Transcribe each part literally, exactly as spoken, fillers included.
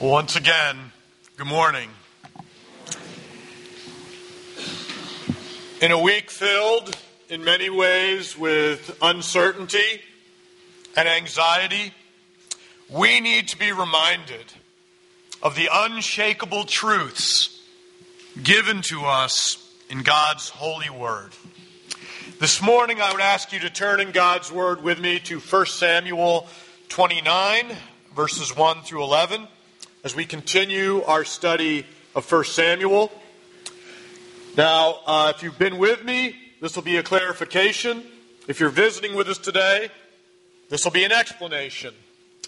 Once again, good morning. In a week filled in many ways with uncertainty and anxiety, we need to be reminded of the unshakable truths given to us in God's holy word. This morning I would ask you to turn in God's word with me to First Samuel twenty-nine, verses one through eleven. As we continue our study of First Samuel. Now, uh, if you've been with me, this will be a clarification. If you're visiting with us today, this will be an explanation.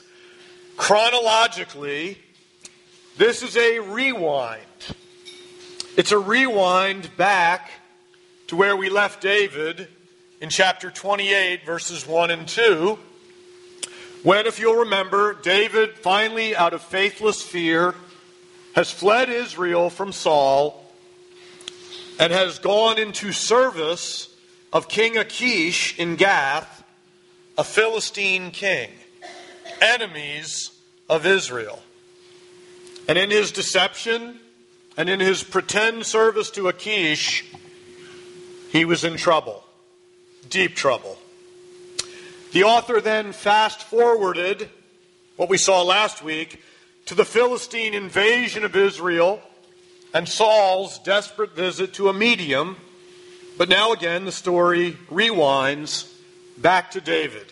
Chronologically, this is a rewind. It's a rewind back to where we left David in chapter twenty-eight, verses one and two. When, if you'll remember, David finally, out of faithless fear, has fled Israel from Saul and has gone into service of King Achish in Gath, a Philistine king, enemies of Israel. And in his deception and in his pretend service to Achish, he was in trouble, deep trouble. The author then fast-forwarded what we saw last week to the Philistine invasion of Israel and Saul's desperate visit to a medium. But now again, the story rewinds back to David.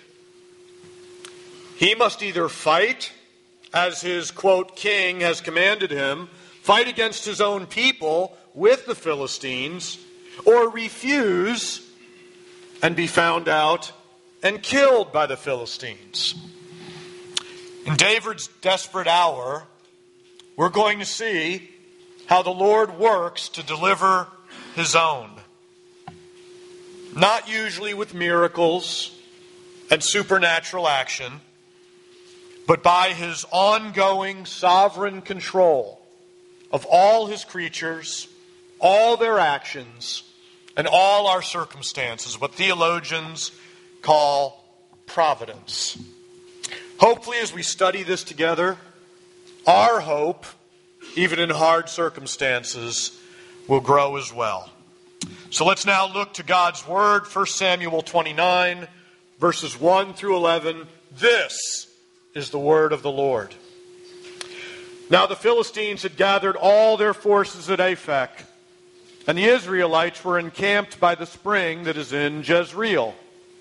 He must either fight, as his, quote, king has commanded him, fight against his own people with the Philistines, or refuse and be found out and killed by the Philistines. In David's desperate hour, we're going to see how the Lord works to deliver his own. Not usually with miracles and supernatural action, but by his ongoing sovereign control of all his creatures, all their actions, and all our circumstances, what theologians call providence. Hopefully, as we study this together, our hope, even in hard circumstances, will grow as well. So let's now look to God's word, First Samuel twenty-nine, verses one through eleven. This is the word of the Lord. Now the Philistines had gathered all their forces at Aphek, and the Israelites were encamped by the spring that is in Jezreel.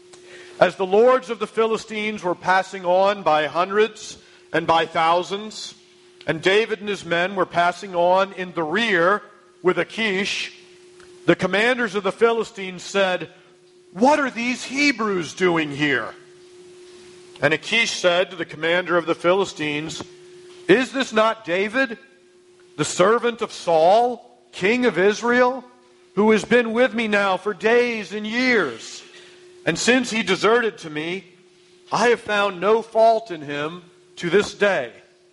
As the lords of the Philistines were passing on by hundreds and by thousands, and David and his men were passing on in the rear with Achish, the commanders of the Philistines said, "What are these Hebrews doing here?" And Achish said to the commander of the Philistines, "Is this not David, the servant of Saul, king of Israel, who has been with me now for days and years? And since he deserted to me, I have found no fault in him to this day."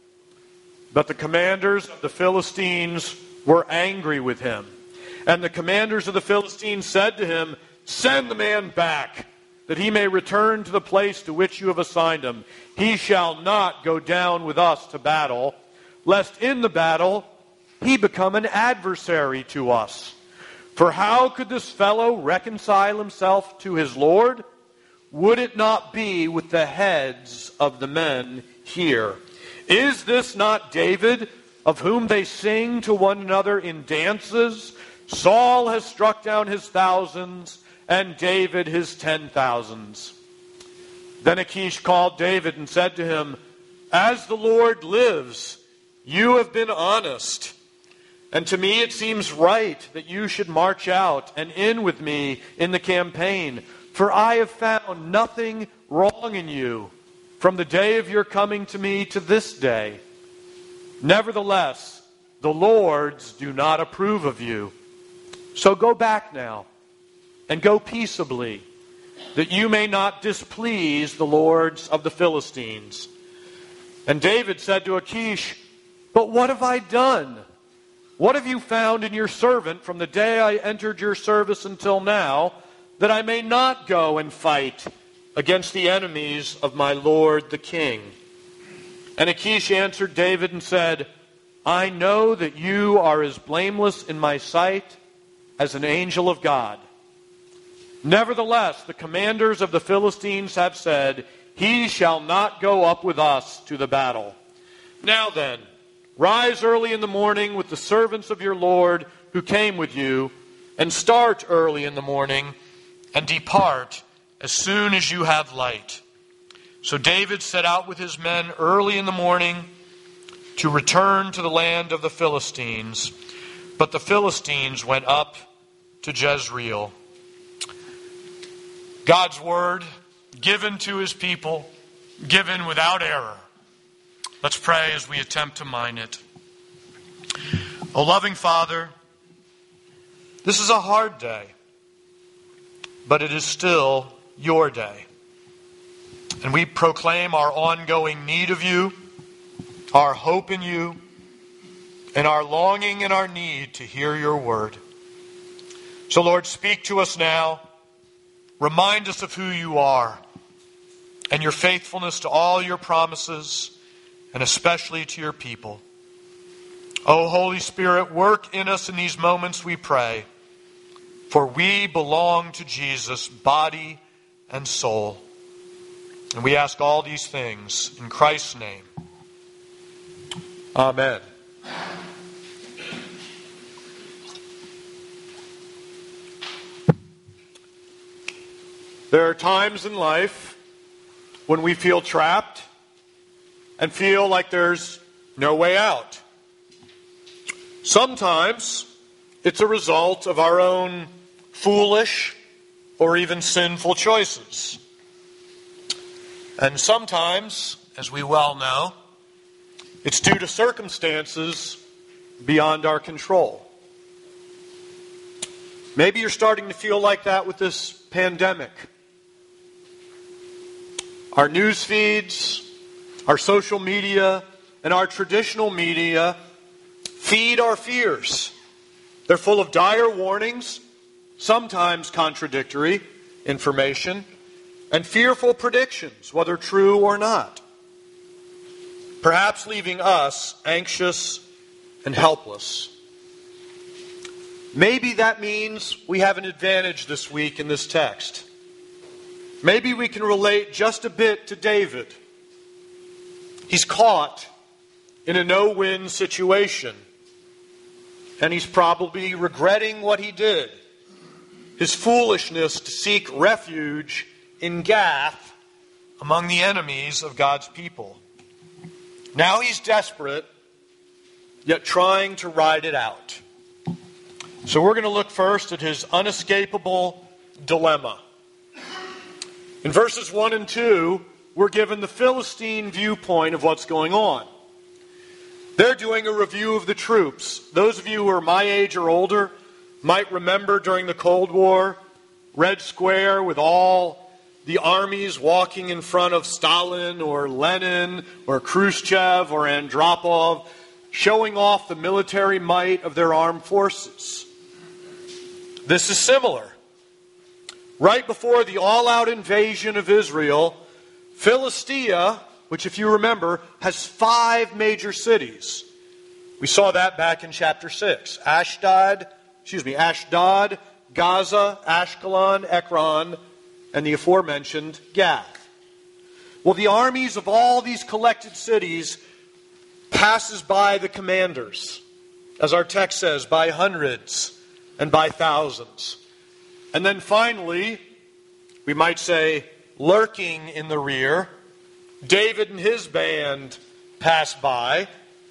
But the commanders of the Philistines were angry with him. And the commanders of the Philistines said to him, "Send the man back, that he may return to the place to which you have assigned him. He shall not go down with us to battle, lest in the battle he become an adversary to us. For how could this fellow reconcile himself to his Lord? Would it not be with the heads of the men here? Is this not David, of whom they sing to one another in dances? Saul has struck down his thousands, and David his ten thousands." Then Achish called David and said to him, "As the Lord lives, you have been honest. And to me it seems right that you should march out and in with me in the campaign. For I have found nothing wrong in you from the day of your coming to me to this day. Nevertheless, the lords do not approve of you. So go back now and go peaceably, that you may not displease the lords of the Philistines." And David said to Achish, "But what have I done? What have you found in your servant from the day I entered your service until now, that I may not go and fight against the enemies of my lord the king?" And Achish answered David and said, I know that you are as blameless in my sight as an angel of God. Nevertheless, the commanders of the Philistines have said, he shall not go up with us to the battle. Now then, rise early in the morning with the servants of your Lord who came with you, and start early in the morning, and depart as soon as you have light. So David set out with his men early in the morning to return to the land of the Philistines. But the Philistines went up to Jezreel. God's word, given to his people, given without error. Let's pray as we attempt to mine it. O loving Father, this is a hard day, but it is still your day. And we proclaim our ongoing need of you, our hope in you, and our longing and our need to hear your word. So, Lord, speak to us now. Remind us of who you are and your faithfulness to all your promises, and especially to your people. O Holy Spirit, work in us in these moments, we pray, for we belong to Jesus, body and soul. And we ask all these things in Christ's name. Amen. There are times in life when we feel trapped and feel like there's no way out. Sometimes it's a result of our own foolish or even sinful choices. And sometimes, as we well know, it's due to circumstances beyond our control. Maybe you're starting to feel like that with this pandemic. Our news feeds, our social media, and our traditional media feed our fears. They're full of dire warnings, sometimes contradictory information, and fearful predictions, whether true or not. Perhaps leaving us anxious and helpless. Maybe that means we have an advantage this week in this text. Maybe we can relate just a bit to David. He's caught in a no-win situation, and he's probably regretting what he did. His foolishness to seek refuge in Gath among the enemies of God's people. Now he's desperate, yet trying to ride it out. So we're going to look first at his unescapable dilemma. In verses one and two, we're given the Philistine viewpoint of what's going on. They're doing a review of the troops. Those of you who are my age or older might remember during the Cold War, Red Square with all the armies walking in front of Stalin or Lenin or Khrushchev or Andropov, showing off the military might of their armed forces. This is similar. Right before the all-out invasion of Israel, Philistia, which if you remember, has five major cities. We saw that back in chapter six. Ashdod, excuse me, Ashdod, Gaza, Ashkelon, Ekron, and the aforementioned Gath. Well, the armies of all these collected cities passes by the commanders, as our text says, by hundreds and by thousands. And then finally, we might say, lurking in the rear, David and his band pass by,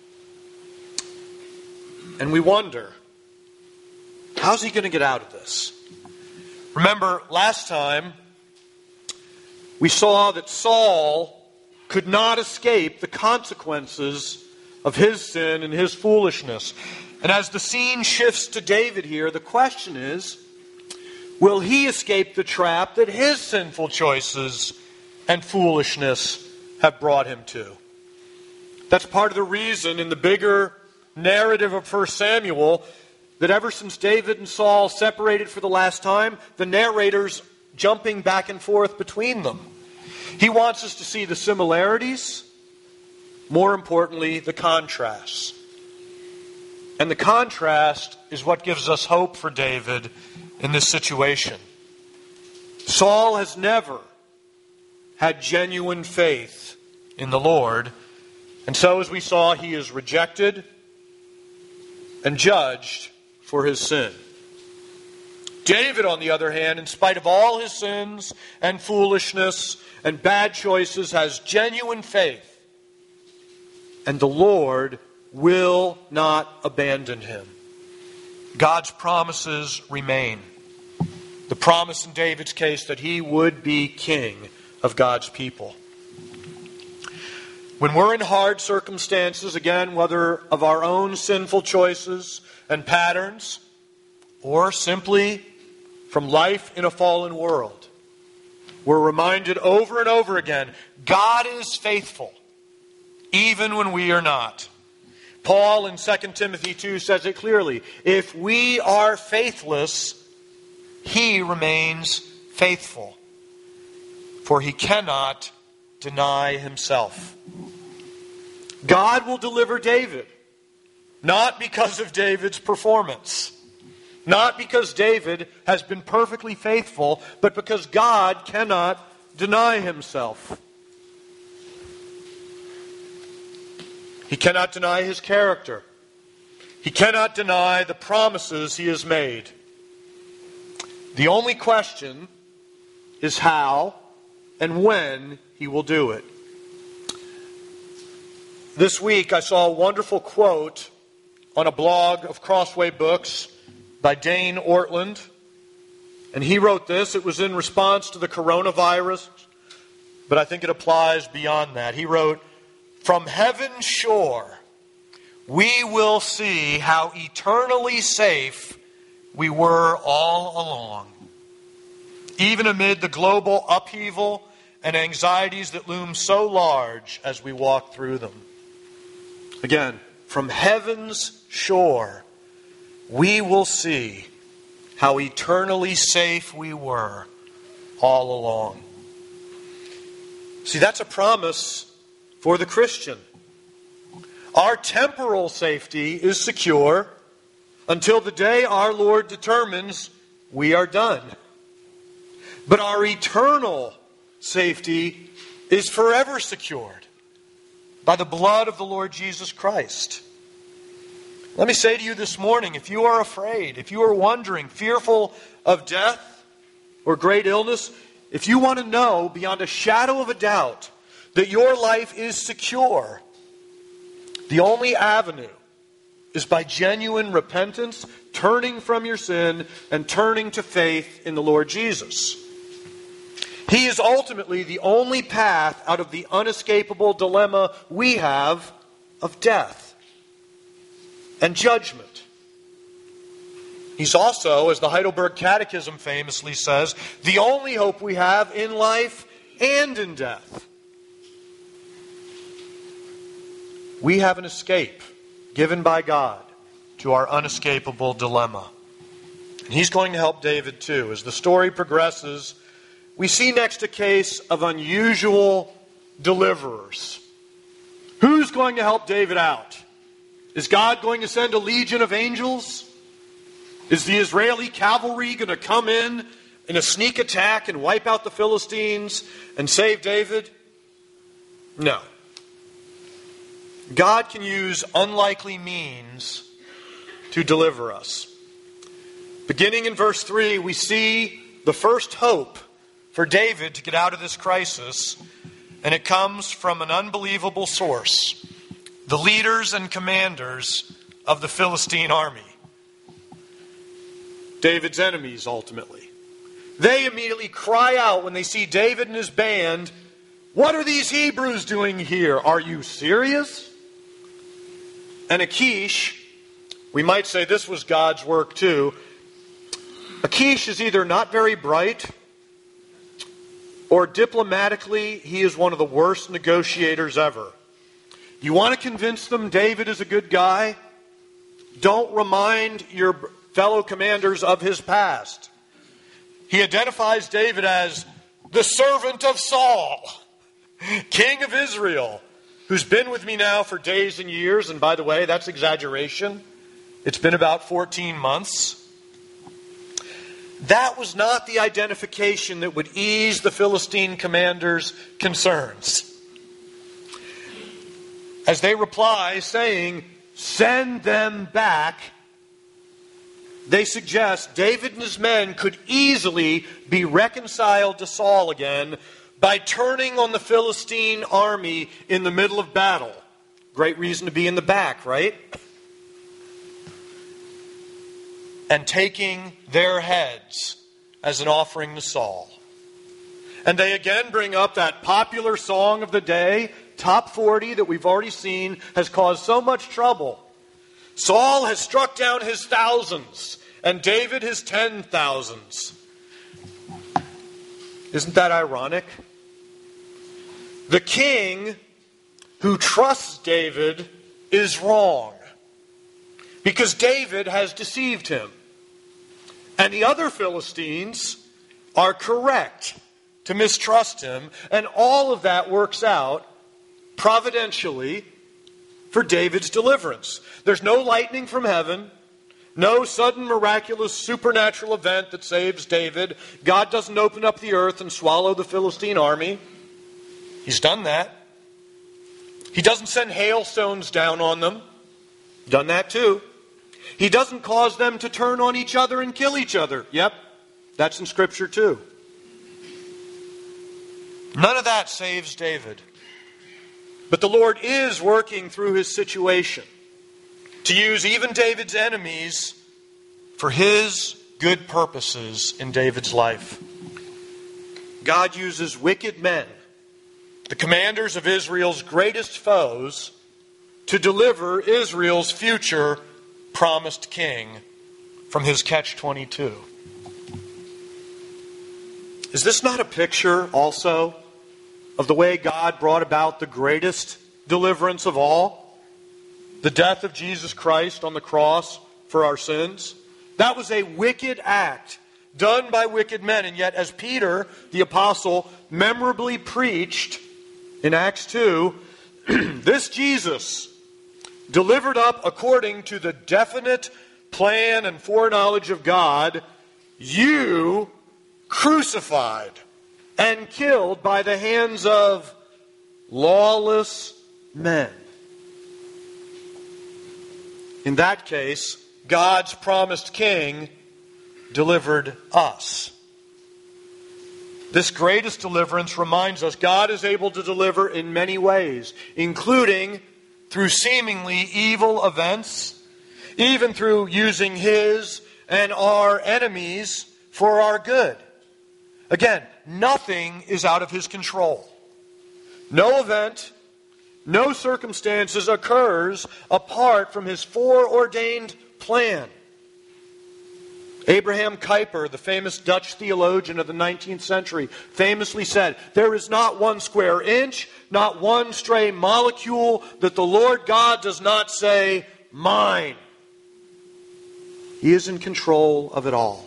and we wonder, how's he going to get out of this? Remember, last time, we saw that Saul could not escape the consequences of his sin and his foolishness. And as the scene shifts to David here, the question is, will he escape the trap that his sinful choices and foolishness have brought him to? That's part of the reason in the bigger narrative of First Samuel that ever since David and Saul separated for the last time, the narrator's jumping back and forth between them. He wants us to see the similarities, more importantly, the contrasts. And the contrast is what gives us hope for David in this situation. Saul has never had genuine faith in the Lord, and so as we saw, he is rejected and judged for his sin. David, on the other hand, in spite of all his sins and foolishness and bad choices, has genuine faith. And the Lord will not abandon him. God's promises remain. The promise in David's case that he would be king of God's people. When we're in hard circumstances, again, whether of our own sinful choices and patterns, or simply from life in a fallen world, we're reminded over and over again, God is faithful, even when we are not. Paul in Second Timothy two says it clearly. If we are faithless, he remains faithful, for he cannot deny himself. God will deliver David, not because of David's performance, not because David has been perfectly faithful, but because God cannot deny himself. He cannot deny his character. He cannot deny the promises he has made. The only question is how and when he will do it. This week I saw a wonderful quote on a blog of Crossway Books by Dane Ortland. And he wrote this. It was in response to the coronavirus, but I think it applies beyond that. He wrote, "From heaven's shore, we will see how eternally safe we were all along. Even amid the global upheaval and anxieties that loom so large as we walk through them." Again, from heaven's shore, we will see how eternally safe we were all along. See, that's a promise for the Christian. Our temporal safety is secure until the day our Lord determines we are done. But our eternal safety is forever secured by the blood of the Lord Jesus Christ. Let me say to you this morning, if you are afraid, if you are wondering, fearful of death or great illness, if you want to know beyond a shadow of a doubt that your life is secure, the only avenue is by genuine repentance, turning from your sin and turning to faith in the Lord Jesus. He is ultimately the only path out of the unescapable dilemma we have of death and judgment. He's also, as the Heidelberg Catechism famously says, the only hope we have in life and in death. We have an escape given by God to our unescapable dilemma. And he's going to help David too. As the story progresses, we see next a case of unusual deliverers. Who's going to help David out? Is God going to send a legion of angels? Is the Israeli cavalry going to come in in a sneak attack and wipe out the Philistines and save David? No. God can use unlikely means to deliver us. Beginning in verse three, we see the first hope for David to get out of this crisis, and it comes from an unbelievable source: the leaders and commanders of the Philistine army. David's enemies, ultimately. They immediately cry out when they see David and his band, "What are these Hebrews doing here? Are you serious?" And Achish, we might say this was God's work too. Achish is either not very bright, or diplomatically, he is one of the worst negotiators ever. You want to convince them David is a good guy? Don't remind your fellow commanders of his past. He identifies David as the servant of Saul, king of Israel. who's been with me now for days and years, and by the way, that's exaggeration. It's been about fourteen months. That was not the identification that would ease the Philistine commander's concerns. As they reply saying, "Send them back," they suggest David and his men could easily be reconciled to Saul again by turning on the Philistine army in the middle of battle. Great reason to be in the back, right? And taking their heads as an offering to Saul. And they again bring up that popular song of the day, top forty, that we've already seen has caused so much trouble. Saul has struck down his thousands, and David his ten thousands. Isn't that ironic? The king who trusts David is wrong, because David has deceived him. And the other Philistines are correct to mistrust him. And all of that works out providentially for David's deliverance. There's no lightning from heaven, no sudden miraculous supernatural event that saves David. God doesn't open up the earth and swallow the Philistine army. He's done that. He doesn't send hailstones down on them. Done that too. He doesn't cause them to turn on each other and kill each other. Yep, that's in Scripture too. None of that saves David. But the Lord is working through his situation to use even David's enemies for his good purposes in David's life. God uses wicked men, the commanders of Israel's greatest foes, to deliver Israel's future promised king from his catch twenty-two. Is this not a picture also of the way God brought about the greatest deliverance of all? The death of Jesus Christ on the cross for our sins? That was a wicked act done by wicked men. And yet, as Peter, the apostle, memorably preached in Acts two, this Jesus, delivered up according to the definite plan and foreknowledge of God, you crucified and killed by the hands of lawless men. In that case, God's promised king delivered us. This greatest deliverance reminds us God is able to deliver in many ways, including through seemingly evil events, even through using his and our enemies for our good. Again, nothing is out of his control. No event, no circumstances occurs apart from his foreordained plan. Abraham Kuyper, the famous Dutch theologian of the nineteenth century, famously said, "There is not one square inch, not one stray molecule that the Lord God does not say, 'Mine.'" He is in control of it all.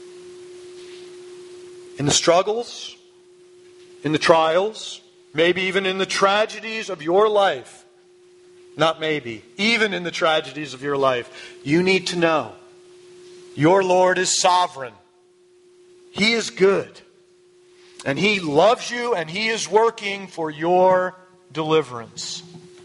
In the struggles, in the trials, maybe even in the tragedies of your life, not maybe, even in the tragedies of your life, you need to know your Lord is sovereign. He is good. And He loves you, and He is working for your deliverance.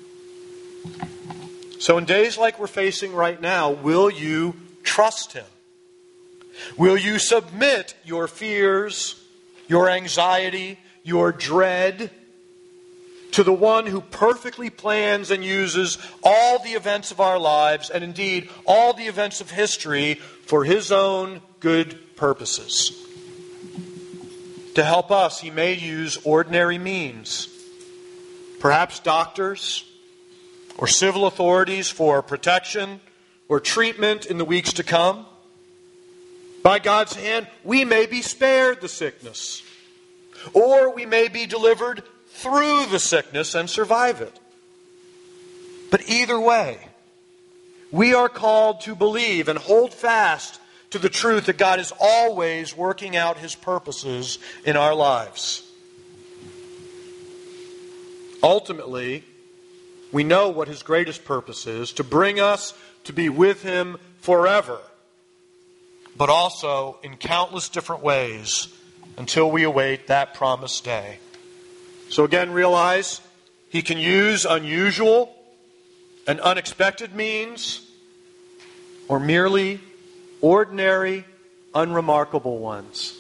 So in days like we're facing right now, will you trust Him? Will you submit your fears, your anxiety, your dread to the one who perfectly plans and uses all the events of our lives, and indeed all the events of history, for His own good purposes? To help us, He may use ordinary means. Perhaps doctors or civil authorities for protection or treatment in the weeks to come. By God's hand, we may be spared the sickness, or we may be delivered through the sickness and survive it. But either way, we are called to believe and hold fast to the truth that God is always working out His purposes in our lives. Ultimately, we know what his greatest purpose is, to bring us to be with him forever, but also in countless different ways until we await that promised day. So again, realize he can use unusual and unexpected means, or merely ordinary, unremarkable ones.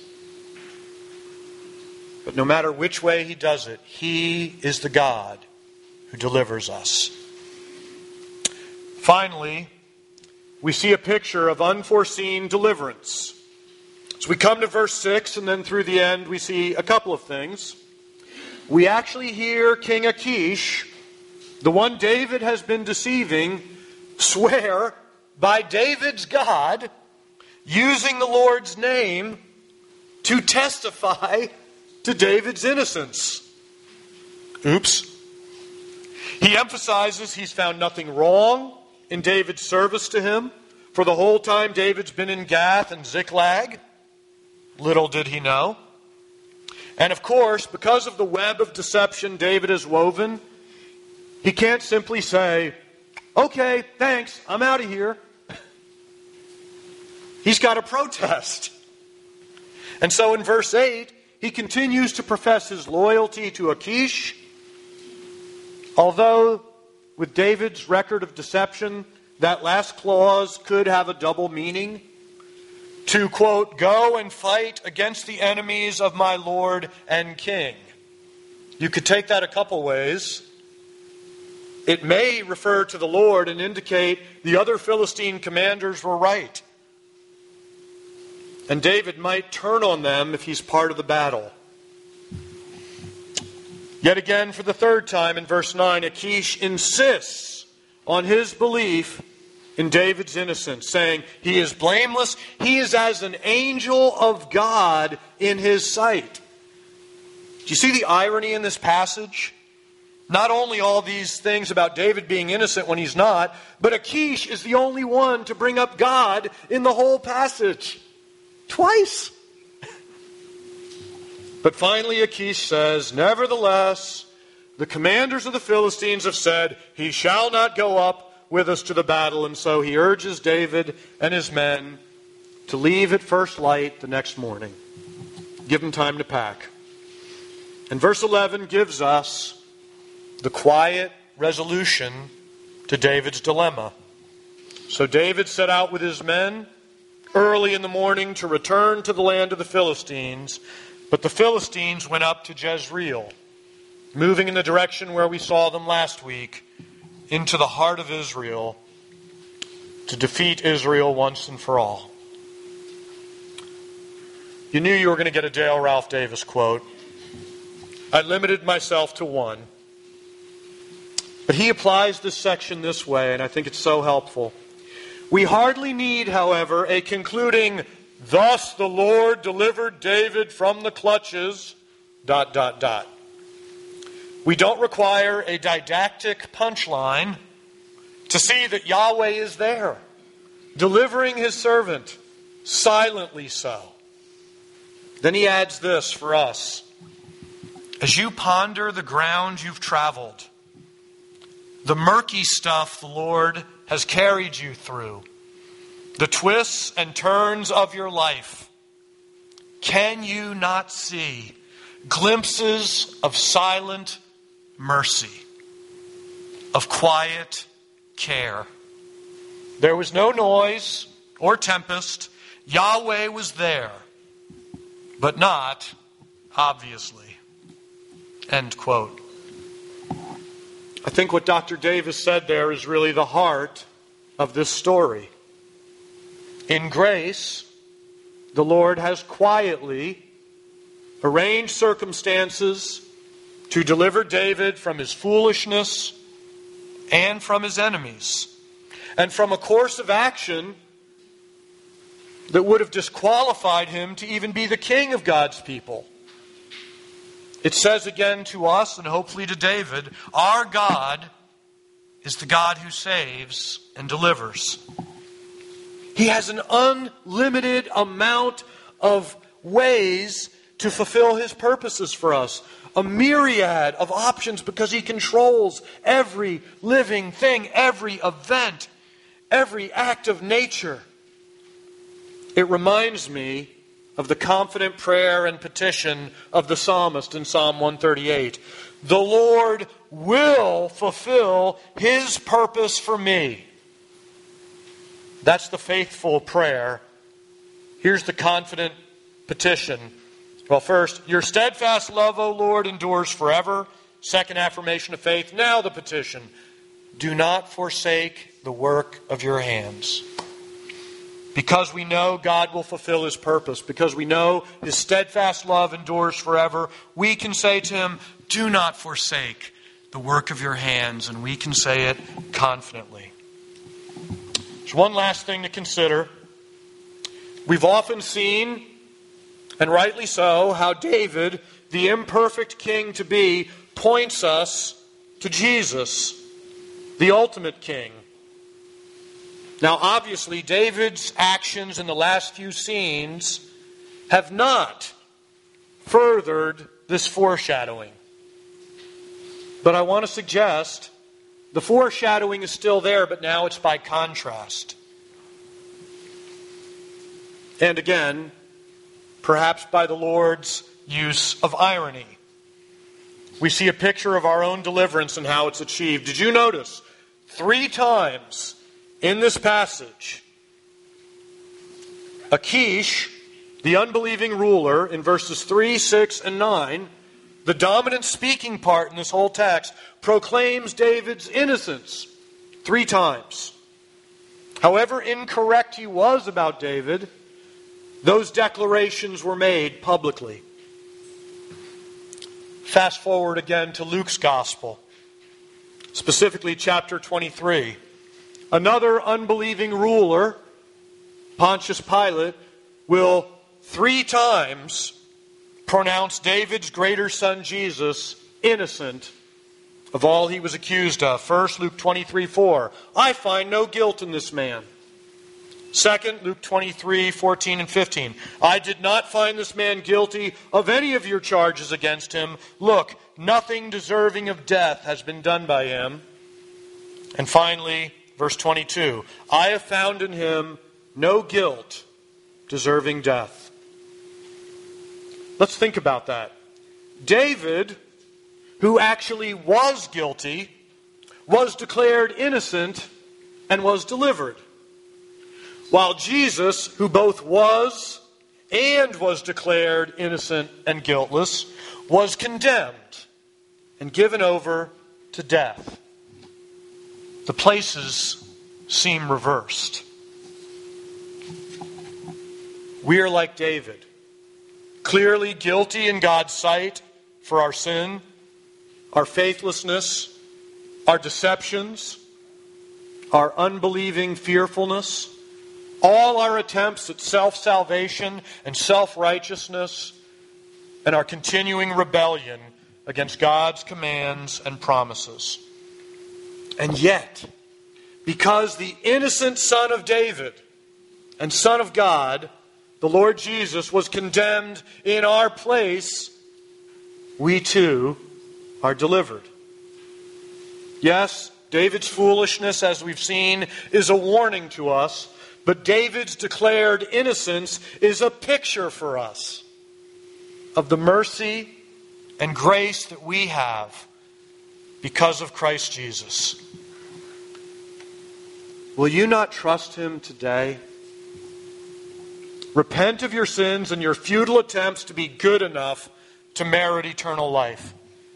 But no matter which way he does it, he is the God who delivers us. Finally, we see a picture of unforeseen deliverance. So we come to verse six, and then through the end we see a couple of things. We actually hear King Achish, the one David has been deceiving, swear by David's God, using the Lord's name to testify to David's innocence. Oops. He emphasizes he's found nothing wrong in David's service to him for the whole time David's been in Gath and Ziklag. Little did he know. And of course, because of the web of deception David has woven, he can't simply say, okay, thanks, I'm out of here. He's got to protest. And so in verse eight, he continues to profess his loyalty to Achish, although with David's record of deception, that last clause could have a double meaning. To, quote, go and fight against the enemies of my Lord and King. You could take that a couple ways. It may refer to the Lord and indicate the other Philistine commanders were right. And David might turn on them if he's part of the battle. Yet again, for the third time in verse nine, Achish insists on his belief in David's innocence, saying he is blameless, he is as an angel of God in his sight. Do you see the irony in this passage? Not only all these things about David being innocent when he's not, but Achish is the only one to bring up God in the whole passage. Twice. But finally Achish says, nevertheless, the commanders of the Philistines have said, he shall not go up with us to the battle. And so he urges David and his men to leave at first light the next morning. Give them time to pack. And verse eleven gives us the quiet resolution to David's dilemma. So David set out with his men early in the morning to return to the land of the Philistines, but the Philistines went up to Jezreel, moving in the direction where we saw them last week, into the heart of Israel, to defeat Israel once and for all. You knew you were going to get a Dale Ralph Davis quote. I limited myself to one. But he applies this section this way, and I think it's so helpful. We hardly need, however, a concluding, thus the Lord delivered David from the clutches, dot, dot, dot. We don't require a didactic punchline to see that Yahweh is there, delivering his servant, silently so. Then he adds this for us. As you ponder the ground you've traveled, the murky stuff the Lord has carried you through, the twists and turns of your life, can you not see glimpses of silent mercy, of quiet care? There was no noise or tempest. Yahweh was there, but not obviously. End quote. I think what Doctor Davis said there is really the heart of this story. In grace, the Lord has quietly arranged circumstances to deliver David from his foolishness and from his enemies, and from a course of action that would have disqualified him to even be the king of God's people. It says again to us, and hopefully to David, our God is the God who saves and delivers. He has an unlimited amount of ways to fulfill his purposes for us. a myriad of options because He controls every living thing, every event, every act of nature. It reminds me of the confident prayer and petition of the psalmist in Psalm one thirty-eight. The Lord will fulfill His purpose for me. That's the faithful prayer. Here's the confident petition. Well, first, your steadfast love, O Lord, endures forever. Second affirmation of faith. Now the petition. Do not forsake the work of your hands. Because we know God will fulfill His purpose, because we know His steadfast love endures forever, we can say to Him, do not forsake the work of your hands, and we can say it confidently. There's one last thing to consider. We've often seen, and rightly so, how David, the imperfect king to be, points us to Jesus, the ultimate king. Now, obviously, David's actions in the last few scenes have not furthered this foreshadowing. But I want to suggest the foreshadowing is still there, but now it's by contrast. And again, perhaps by the Lord's use of irony. We see a picture of our own deliverance and how it's achieved. Did you notice? Three times in this passage, Achish, the unbelieving ruler, in verses three, six, and nine, the dominant speaking part in this whole text, proclaims David's innocence three times. However incorrect he was about David, those declarations were made publicly. Fast forward again to Luke's Gospel, specifically chapter twenty-three. Another unbelieving ruler, Pontius Pilate, will three times pronounce David's greater son Jesus innocent of all he was accused of. First, Luke twenty-three four. I find no guilt in this man. Second, Luke twenty-three fourteen and fifteen. I did not find this man guilty of any of your charges against him. Look, nothing deserving of death has been done by him. And finally, verse twenty-two. I have found in him no guilt deserving death. Let's think about that. David, who actually was guilty, was declared innocent and was delivered. While Jesus, who both was and was declared innocent and guiltless, was condemned and given over to death. The places seem reversed. We are like David, clearly guilty in God's sight for our sin, our faithlessness, our deceptions, our unbelieving fearfulness, all our attempts at self-salvation and self-righteousness, and our continuing rebellion against God's commands and promises. And yet, because the innocent Son of David and Son of God, the Lord Jesus, was condemned in our place, we too are delivered. Yes, David's foolishness, as we've seen, is a warning to us, but David's declared innocence is a picture for us of the mercy and grace that we have because of Christ Jesus. Will you not trust Him today? Repent of your sins and your futile attempts to be good enough to merit eternal life.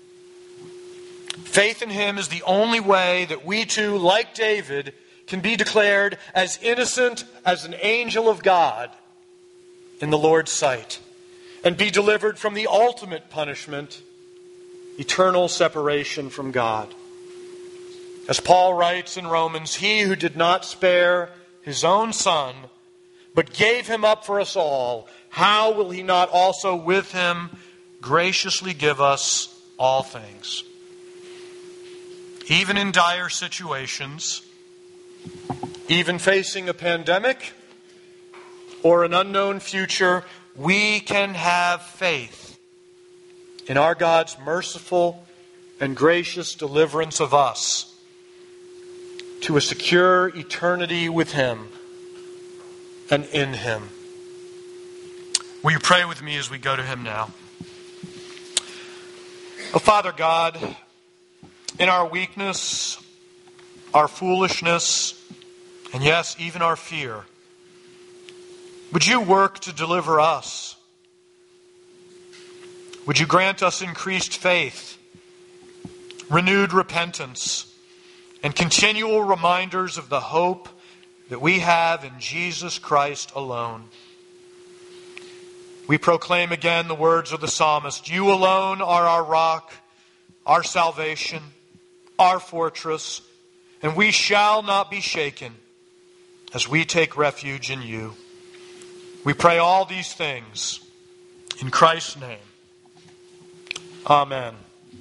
Faith in Him is the only way that we too, like David, can be declared as innocent as an angel of God in the Lord's sight and be delivered from the ultimate punishment, eternal separation from God. As Paul writes in Romans, He who did not spare His own Son, but gave Him up for us all, how will He not also with Him graciously give us all things? Even in dire situations, even facing a pandemic or an unknown future, we can have faith in our God's merciful and gracious deliverance of us to a secure eternity with Him and in Him. Will you pray with me as we go to Him now? Oh, Father God, in our weakness, our foolishness, and yes, even our fear, would you work to deliver us? Would you grant us increased faith, renewed repentance, and continual reminders of the hope that we have in Jesus Christ alone? We proclaim again the words of the psalmist, "You alone are our rock, our salvation, our fortress, and we shall not be shaken as we take refuge in you." We pray all these things in Christ's name. Amen.